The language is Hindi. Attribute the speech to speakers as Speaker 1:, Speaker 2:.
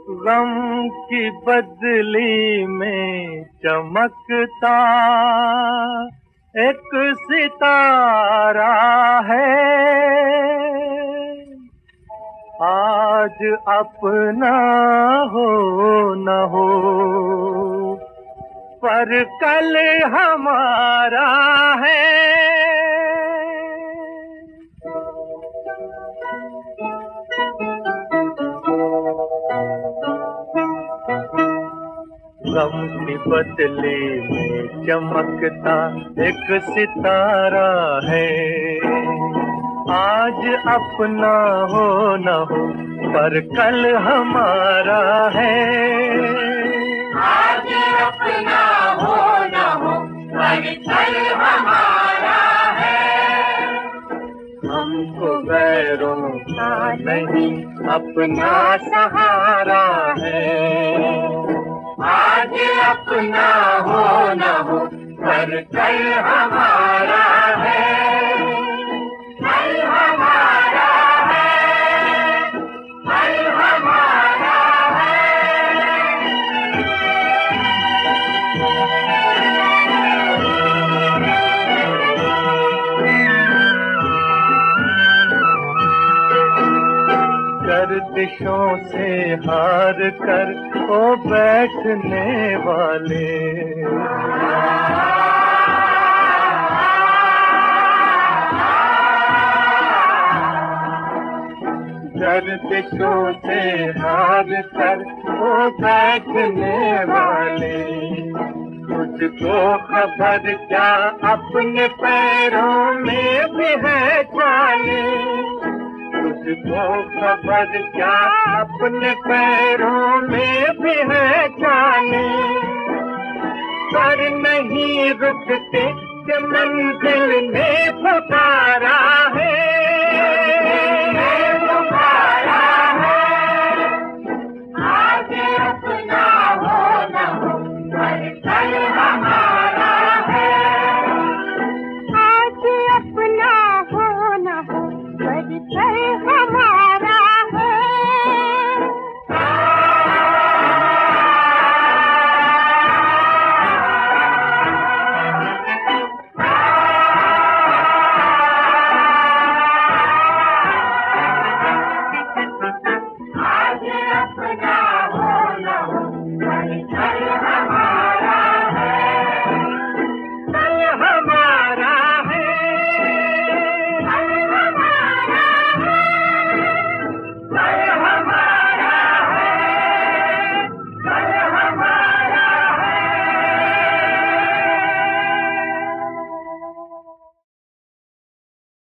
Speaker 1: गम की बदली में चमकता एक सितारा है। आज अपना हो न हो पर कल हमारा है। गम की बदली में चमकता एक सितारा है। आज अपना हो न हो पर कल हमारा है।
Speaker 2: आज अपना हो न हो पर कल हमारा है।
Speaker 1: हमको गैरों का नहीं अपना सहारा है।
Speaker 2: आज अपना हो न हो पर कल हमारा है। कल हमारा है, कल हमारा
Speaker 1: गर्दिशों से हार कर ओ बैठने वाले, गर्दिशों से हार कर ओ बैठने वाले, तुझको खबर क्या अपने पैरों में भी है चाले। तुझको खबर क्या अपने पैरों में भी है जाने। पर नहीं रुकते कि मंजिल ने पुकारा है।